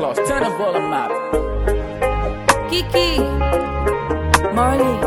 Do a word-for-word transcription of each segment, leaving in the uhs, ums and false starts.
Lagos, turn the ball on map. Kiki, Marley.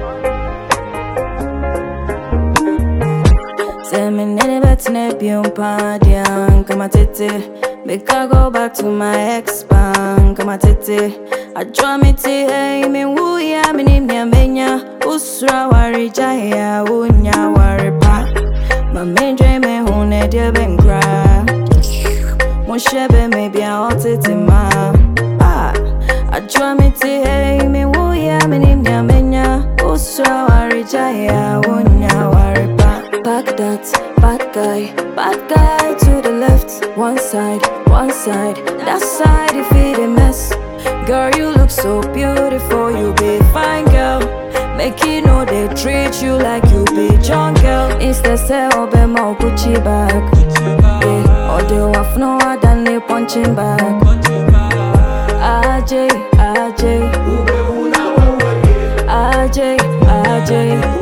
Say me nene betine pion padian, come a tete. Make I go back to my ex-bang, come a tete. I draw me to hey, me woo ya, me name ya menya. Usra wari jaya, unya wari pa. My main dream me hune de ben cry. Mon shebe maybe I ought to ma. Ah, I draw me to hey, me woo ya, me name ya menya. Usra wari jaya, unya wari pa. Back that, bad guy, bad guy to the left. One side, one side, that side if it a mess. Girl, you look so beautiful, you be fine girl. Make it know they treat you like you be John girl. Instead say obe mo Gucci bag, yeah. Or they want no other than they punching bag. Aj, Aj, Aj, Aj.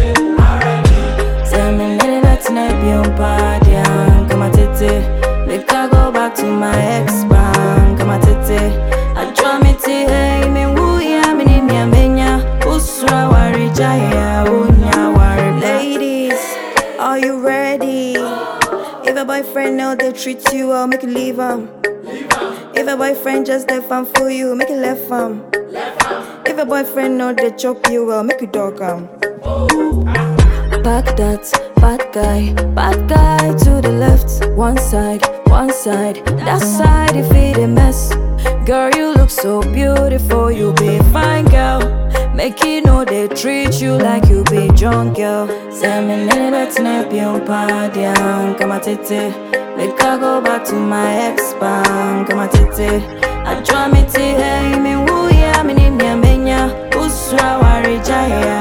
Say me nene betine pion padian, come a tete. Make I go back to my ex-bang, come a tete. I draw me to hey, me woo ya, me name ya menya. Usra wari jaya, unya wari. Ladies, are you ready? If a boyfriend know they treat you well, make you leave him. If a boyfriend just left fam for you, make you left fam. If a boyfriend know they chop you well, make you dog him. Back that, bad guy, bad guy to the left. One side, one side, that side if it a mess. Girl, you look so beautiful, you be fine girl. Make it know they treat you like you be drunk girl. Say me nene betine pion padian, come a tete. Make I go back to my ex-bang, come a tete. I draw me to hey, me woo ya, me name ya menya. Usra wari jaya.